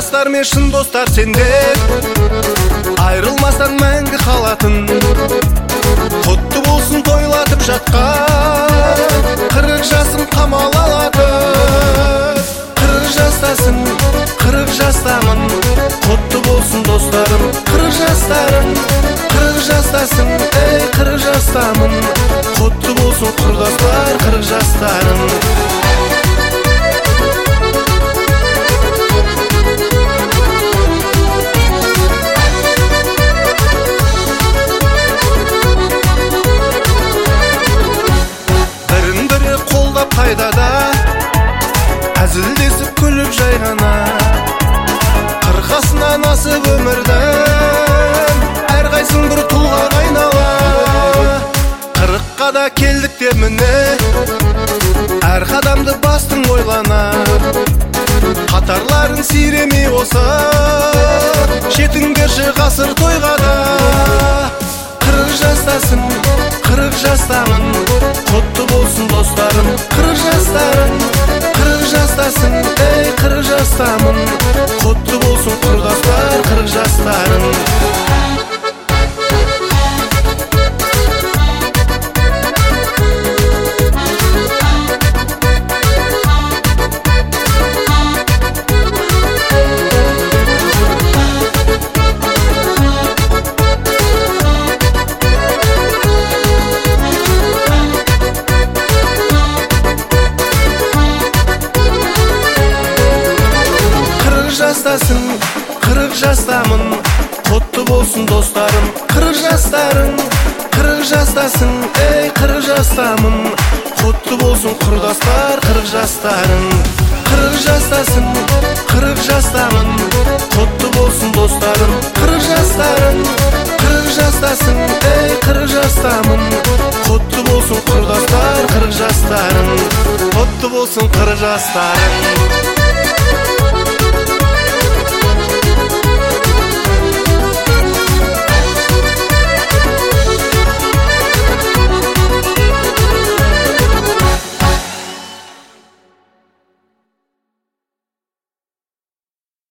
жастар мен шын достар сендер, айрылмастан мәңгі қалатын. Құтты болсын тойлатып жатқан, 40 жасын қамалалатын. 40 жастасың, 40 жастамын, құтты болсын достарым. 40 жастарым, 40 жастасың, 40 жастамын, құтты болсын құрдастар. 40 жастарым. Пайдада әзілдесіп күліп жайғана, қырқасына насып өмірдің, әрқайсың бір тұлғаға айнала. 40-қа да келдік те міне, әр қадамды бастың ойлана. Қатарларын сиремей осы, жетіңдерші ғасыр тойға да. 40 жастасың, 40 жастамын, құтты болсын достарым. 40 жастарым, 40 жастасың, 40 жастамын, құтты болсын құрдастар. 40 жастарым. Жастасың, 40 жастамын, құтты болсын достарым. 40 жастарың, 40 жастасың, 40 жастамын, құтты болсын құрдастар. 40 жастарың. 40 жастасың, 40 жастамын, құтты болсын достарым. 40 жастарың, 40 жастасың, 40 жастамын, құтты болсын құрдастар. 40 жастарың. Құтты болсын 40 жастарың.